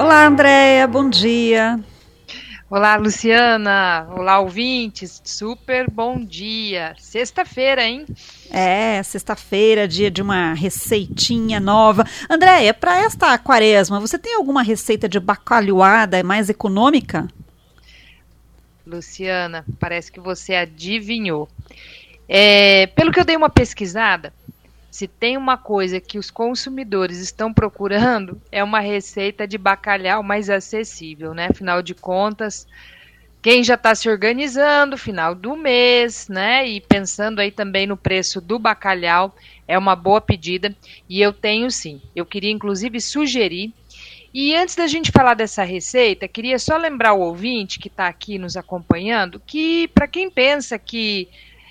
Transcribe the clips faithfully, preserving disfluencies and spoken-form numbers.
Olá, Andréia, bom dia. Olá, Luciana. Olá, ouvintes. Super bom dia. Sexta-feira, hein? É, sexta-feira, dia de uma receitinha nova. Andréia, para esta quaresma, você tem alguma receita de bacalhoada mais econômica? Luciana, parece que você adivinhou. É, pelo que eu dei uma pesquisada, se tem uma coisa que os consumidores estão procurando, é uma receita de bacalhau mais acessível, né? Afinal de contas, quem já está se organizando, final do mês, né? E pensando aí também no preço do bacalhau, é uma boa pedida. E eu tenho sim. Eu queria inclusive sugerir. E antes da gente falar dessa receita, queria só lembrar o ouvinte que está aqui nos acompanhando que, para quem pensa que,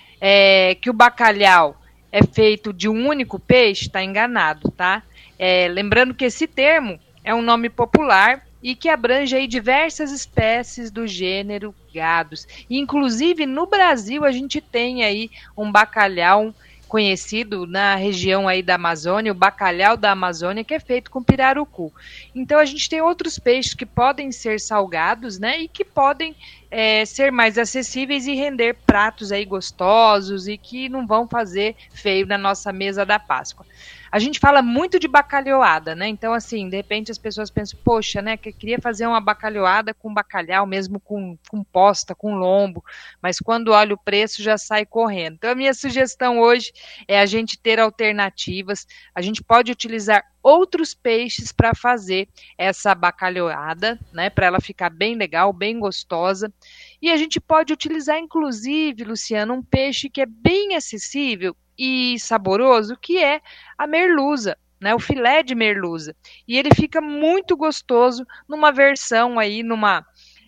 é, que o bacalhau é feito de um único peixe, está enganado, tá? É, lembrando que esse termo é um nome popular e que abrange aí diversas espécies do gênero gados. Inclusive, no Brasil, a gente tem aí um bacalhau conhecido na região aí da Amazônia, o bacalhau da Amazônia, que é feito com pirarucu. Então, a gente tem outros peixes que podem ser salgados, né, e que podem é, ser mais acessíveis e render pratos aí gostosos e que não vão fazer feio na nossa mesa da Páscoa. A gente fala muito de bacalhoada, né? Então, assim, de repente as pessoas pensam, poxa, né, que eu queria fazer uma bacalhoada com bacalhau, mesmo com, com posta, com lombo, mas quando olha o preço já sai correndo. Então, a minha sugestão hoje é a gente ter alternativas. A gente pode utilizar outros peixes para fazer essa bacalhoada, né, para ela ficar bem legal, bem gostosa. E a gente pode utilizar, inclusive, Luciana, um peixe que é bem acessível e saboroso, que é a merluza, né, o filé de merluza. E ele fica muito gostoso numa versão aí, numa,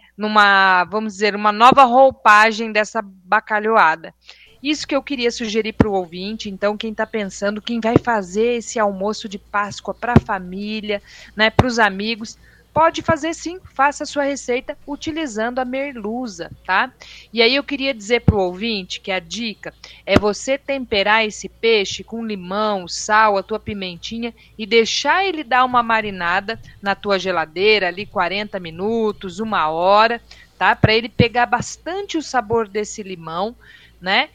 numa, vamos dizer, uma nova roupagem dessa bacalhoada. Isso que eu queria sugerir para o ouvinte. Então, quem está pensando, quem vai fazer esse almoço de Páscoa para a família, né, para os amigos, pode fazer sim, faça a sua receita utilizando a merluza, tá? E aí eu queria dizer para o ouvinte que a dica é você temperar esse peixe com limão, sal, a tua pimentinha e deixar ele dar uma marinada na tua geladeira ali quarenta minutos, uma hora, tá? Para ele pegar bastante o sabor desse limão, né?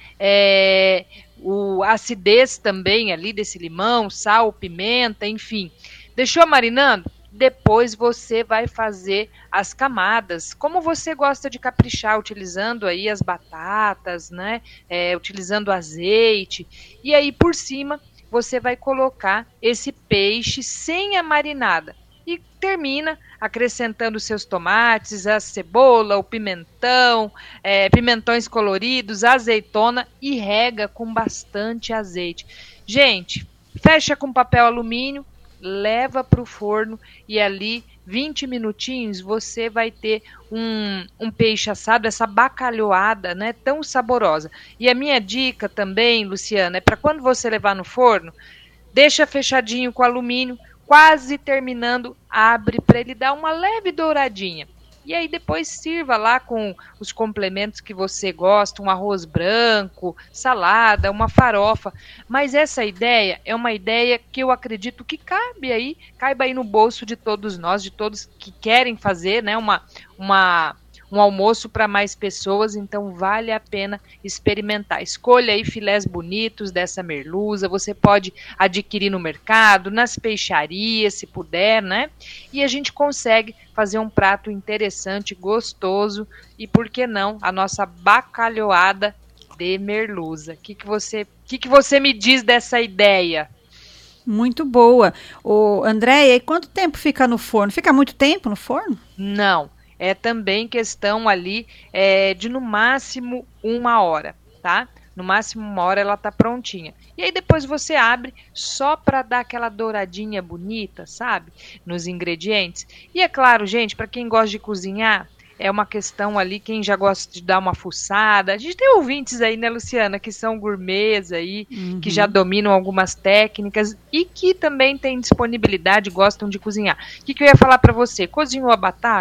É, o, a acidez também ali desse limão, sal, pimenta, enfim. Deixou marinando? Depois você vai fazer as camadas, como você gosta de caprichar, utilizando aí as batatas, né? É, utilizando azeite. E aí por cima você vai colocar esse peixe sem a marinada. E termina acrescentando seus tomates, a cebola, o pimentão, é, pimentões coloridos, azeitona e rega com bastante azeite. Gente, fecha com papel alumínio, leva para o forno e ali vinte minutinhos você vai ter um, um peixe assado, essa bacalhoada, né, tão saborosa. E a minha dica também, Luciana, é para quando você levar no forno, deixa fechadinho com alumínio, quase terminando, abre para ele dar uma leve douradinha. E aí depois sirva lá com os complementos que você gosta, um arroz branco, salada, uma farofa. Mas essa ideia é uma ideia que eu acredito que cabe aí, caiba aí no bolso de todos nós, de todos que querem fazer, né, uma, uma, um almoço para mais pessoas, então vale a pena experimentar. Escolha aí filés bonitos dessa merluza, você pode adquirir no mercado, nas peixarias, se puder, né? E a gente consegue fazer um prato interessante, gostoso e, por que não, a nossa bacalhoada de merluza. O que, que, você, que, que você me diz dessa ideia? Muito boa. Ô, Andréia, e quanto tempo fica no forno? Fica muito tempo no forno? Não. É também questão ali é, de no máximo uma hora, tá? No máximo uma hora ela tá prontinha. E aí depois você abre só para dar aquela douradinha bonita, sabe? Nos ingredientes. E é claro, gente, para quem gosta de cozinhar, é uma questão ali, quem já gosta de dar uma fuçada. A gente tem ouvintes aí, né, Luciana, que são gourmets aí, uhum, que já dominam algumas técnicas e que também têm disponibilidade, gostam de cozinhar. O que, que eu ia falar para você? Cozinhou a batata?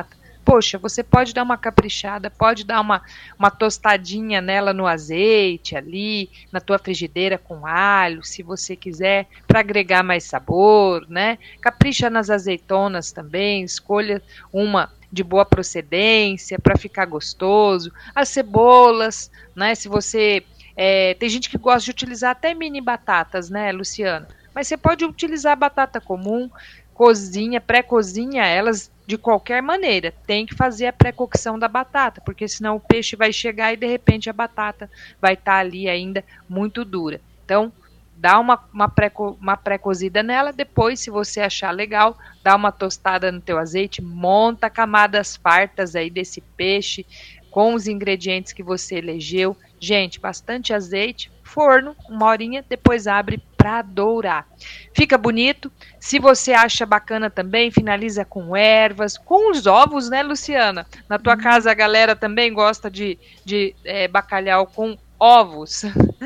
poxa, você pode dar uma caprichada, pode dar uma, uma tostadinha nela no azeite ali, na tua frigideira com alho, se você quiser, para agregar mais sabor, né? Capricha nas azeitonas também, escolha uma de boa procedência para ficar gostoso. As cebolas, né? Se você é, tem gente que gosta de utilizar até mini batatas, né, Luciana? Mas você pode utilizar batata comum, cozinha, pré-cozinha elas de qualquer maneira. Tem que fazer a pré-cocção da batata, porque senão o peixe vai chegar e de repente a batata vai estar ali ainda muito dura. Então, dá uma, uma, pré, uma pré-cozida nela, depois, se você achar legal, dá uma tostada no teu azeite, monta camadas fartas aí desse peixe, com os ingredientes que você elegeu. Gente, bastante azeite, forno, uma horinha, depois abre para dourar. Fica bonito. Se você acha bacana também, finaliza com ervas, com os ovos, né, Luciana? Na tua hum. casa a galera também gosta de, de é, bacalhau com ovos.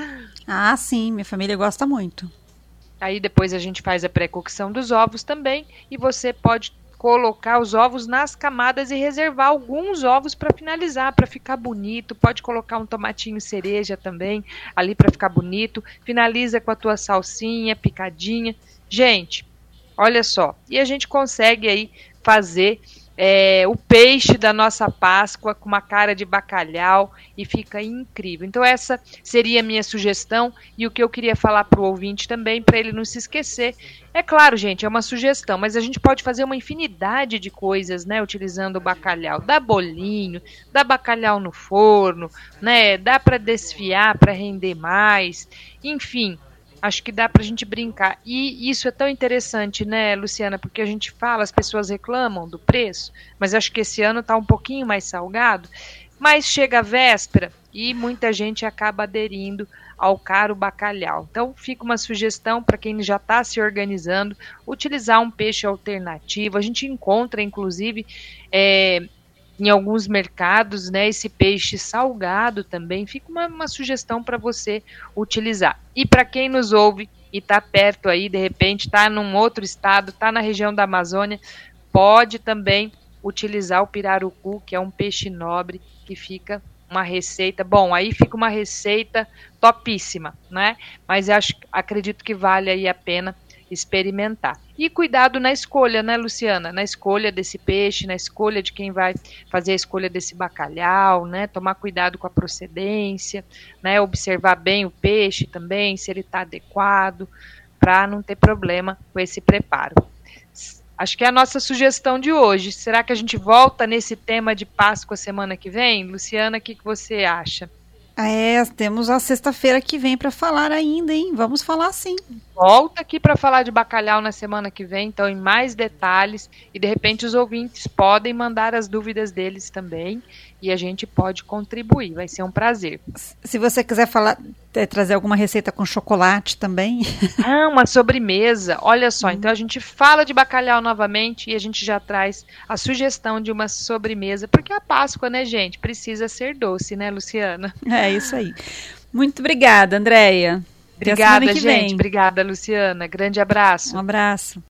Ah, sim, minha família gosta muito. Aí depois a gente faz a pré-cocção dos ovos também e você pode colocar os ovos nas camadas e reservar alguns ovos para finalizar, para ficar bonito. Pode colocar um tomatinho cereja também ali para ficar bonito. Finaliza com a tua salsinha picadinha. Gente, olha só. E a gente consegue aí fazer É, o peixe da nossa Páscoa com uma cara de bacalhau e fica incrível. Então essa seria a minha sugestão e o que eu queria falar para o ouvinte também, para ele não se esquecer. É claro, gente, é uma sugestão, mas a gente pode fazer uma infinidade de coisas, né, utilizando o bacalhau. Dá bolinho, dá bacalhau no forno, né, dá para desfiar, para render mais, enfim. Acho que dá pra gente brincar. E isso é tão interessante, né, Luciana? Porque a gente fala, as pessoas reclamam do preço, mas acho que esse ano tá um pouquinho mais salgado. Mas chega a véspera e muita gente acaba aderindo ao caro bacalhau. Então fica uma sugestão para quem já está se organizando, utilizar um peixe alternativo. A gente encontra, inclusive, é, em alguns mercados, né, esse peixe salgado também. Fica uma, uma sugestão para você utilizar. E para quem nos ouve e está perto aí, de repente está num outro estado, está na região da Amazônia, pode também utilizar o pirarucu, que é um peixe nobre, que fica uma receita, bom, aí fica uma receita topíssima, né? Mas eu acho, acredito que vale aí a pena experimentar. E cuidado na escolha, né, Luciana? Na escolha desse peixe, na escolha de quem vai fazer a escolha desse bacalhau, né? Tomar cuidado com a procedência, né? Observar bem o peixe também, se ele está adequado, para não ter problema com esse preparo. Acho que é a nossa sugestão de hoje. Será que a gente volta nesse tema de Páscoa semana que vem? Luciana, o que, que você acha? É, temos a sexta-feira que vem para falar ainda, hein? Vamos falar sim. Volta aqui para falar de bacalhau na semana que vem, então em mais detalhes, e de repente os ouvintes podem mandar as dúvidas deles também, e a gente pode contribuir, vai ser um prazer. Se você quiser falar, é, trazer alguma receita com chocolate também. Ah, uma sobremesa, olha só, hum. Então a gente fala de bacalhau novamente e a gente já traz a sugestão de uma sobremesa, porque a Páscoa, né, gente, precisa ser doce, né, Luciana? É isso aí. Muito obrigada, Andréia. Obrigada, gente. Vem. Obrigada, Luciana. Grande abraço. Um abraço.